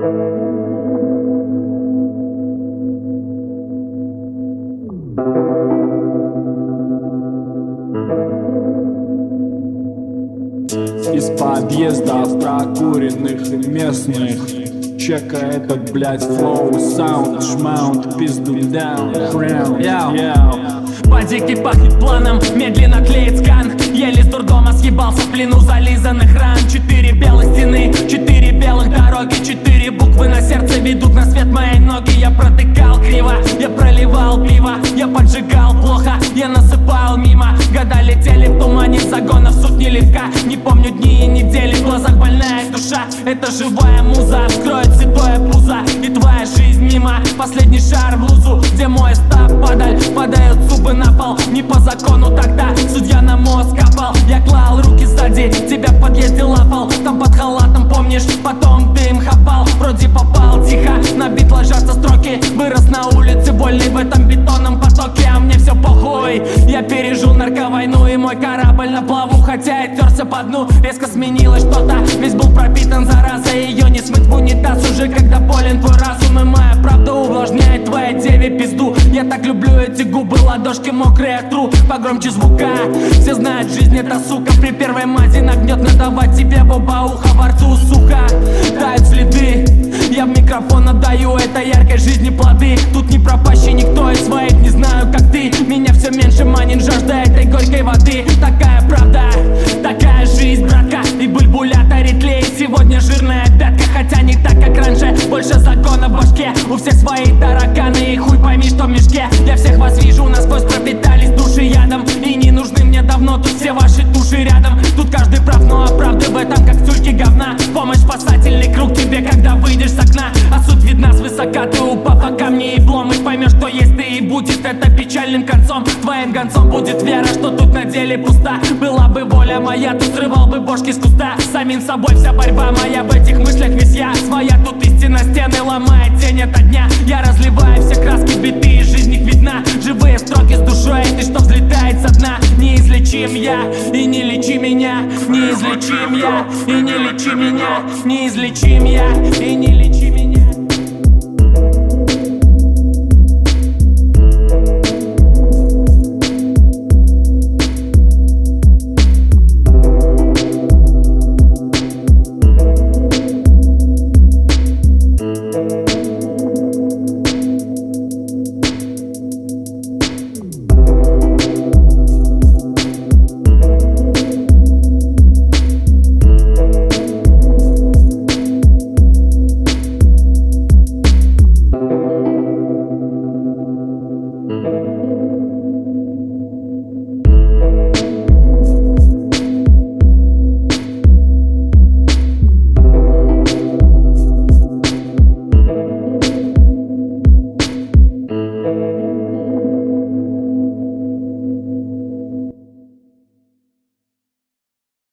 Из подъездов прокуренных и местных чека этот, блядь, флоу, саунд, шмаунт, пизду даун, хряун, Базики пахнет планом, медленно клеит скан. Еле с дурдома съебался в плену зализанных ран. 4 белых стены, 4 белых дороги, 4 буквы на сердце ведут на свет мои ноги. Я протыкал криво, я проливал пиво, я поджигал плохо, я насыпал мимо. Года летели в тумане загонов, сотни легка. Не помню дни и недели, в глазах больная душа. Это живая муза, вскроет святое пузо, и твоя жизнь мимо. Последний шар в лузу, где мой стаб падаль. Падают зубы на пол, не по закону тогда. Судья на мозг капал, я клал руки сзади, тебя в подъезде лапал. Там под халатом, помнишь, потом дым хапал. Вроде попал тихо, на бит ложатся строки. Вырос на улице, вольный в этом бетонном потоке. А мне все похуй, я пережил нарковойну, и мой корабль на плаву, хотя и терся по дну. Резко сменилось что-то, весь был пропитан заразой. Ее не смыть в унитаз уже, когда болен твой разум. И моя правда увлажняет твоей деве пизду. Я так люблю эти губы, ладошки мокрые от тру. Погромче звука, все знают, жизнь это сука. При первой мази нагнет надавать тебе в оба уха. Во рту сука, тают следы, я в микрофон отдаю этой яркой жизни плоды. Тут не пропащий никто из своих, не знаю как ты. Меня все меньше манит жажда этой горькой воды. Такая правда, такая жизнь, братка. И бульбулятор тлеет сегодня жирная пятка. Хотя не так, как раньше, больше закона в башке. У всех свои тараканы, и хуй пойми, что в мешке. Я всех вас вижу, насквозь пропитались души ядом. И не нужны мне давно тут все ваши души рядом. Тут каждый прав, но правды в этом как тюльки говна. Помощь спасательный круг тебе, когда выйдешь с окна. А суть видна свысока, ты упав о камни и блом. И поймешь, что есть ты, и будет это печальным концом. Твоим гонцом будет вера, что тут на деле пуста. Была бы воля моя, тут срывал бы бошки с куста. С самим собой вся борьба моя, в этих мыслях весь я. Своя тут истина, стены ломает тень ото дня. Я разливаю все краски биты, и жизнь их видна. Живые строки с душой, ты что взлетает со дна. Неизлечим я, и не лечи меня. Неизлечим я, и не лечи меня. Неизлечим я, и не